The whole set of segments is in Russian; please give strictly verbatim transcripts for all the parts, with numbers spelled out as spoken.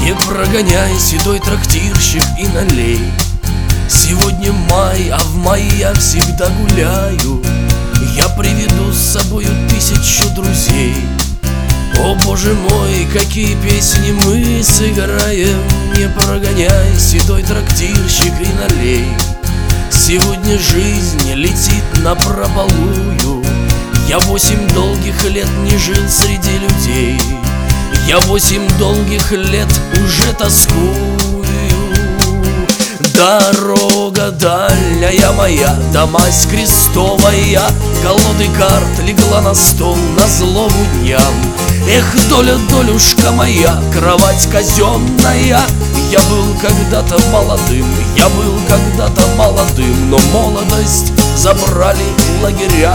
Не прогоняй, седой трактирщик, и налей. Сегодня май, а в мае я всегда гуляю. Я приведу с собою тысячу друзей. О, Боже мой, какие песни мы сыграем. Не прогоняй, седой трактирщик, и налей. Сегодня жизнь летит напропалую. Я восемь долгих лет не жил среди людей. Я восемь долгих лет уже тоскую. Дорога дальняя моя, да мазь крестовая, колоды карт легла на стол на злобу дням. Эх, доля, долюшка моя, кровать казенная. Я был когда-то молодым, я был когда-то молодым, но молодость забрали лагеря.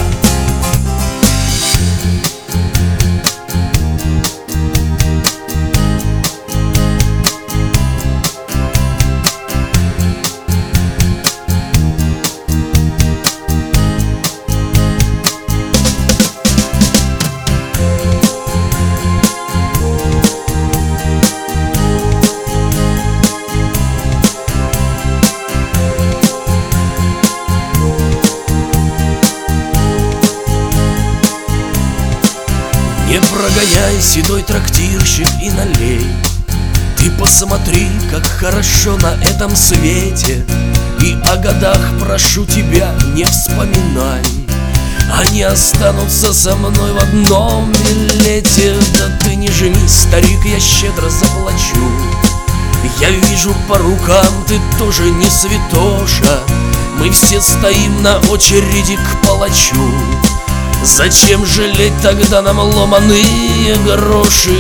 Не прогоняй, седой трактирщик, и налей. Ты посмотри, как хорошо на этом свете, и о годах прошу тебя не вспоминай. Они останутся со мной в одном билете. Да ты не жмись, старик, я щедро заплачу. Я вижу по рукам, ты тоже не святоша. Мы все стоим на очереди к палачу. Зачем жалеть тогда нам ломаные гроши?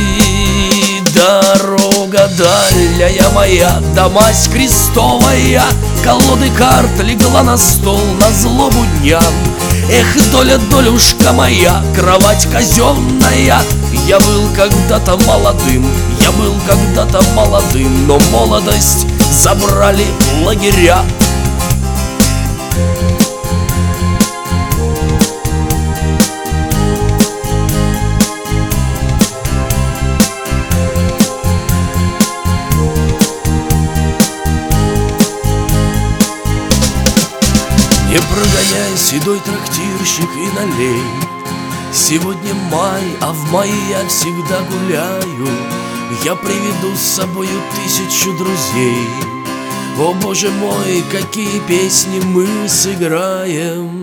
Дорога дальняя моя, да мазь крестовая, колоды карт легла на стол на злобу дням. Эх, доля, долюшка моя, кровать казенная. Я был когда-то молодым, я был когда-то молодым, но молодость забрали лагеря. Не прогоняй, седой трактирщик, и налей. Сегодня май, а в мае я всегда гуляю. Я приведу с собою тысячу друзей. О, Боже мой, какие песни мы сыграем.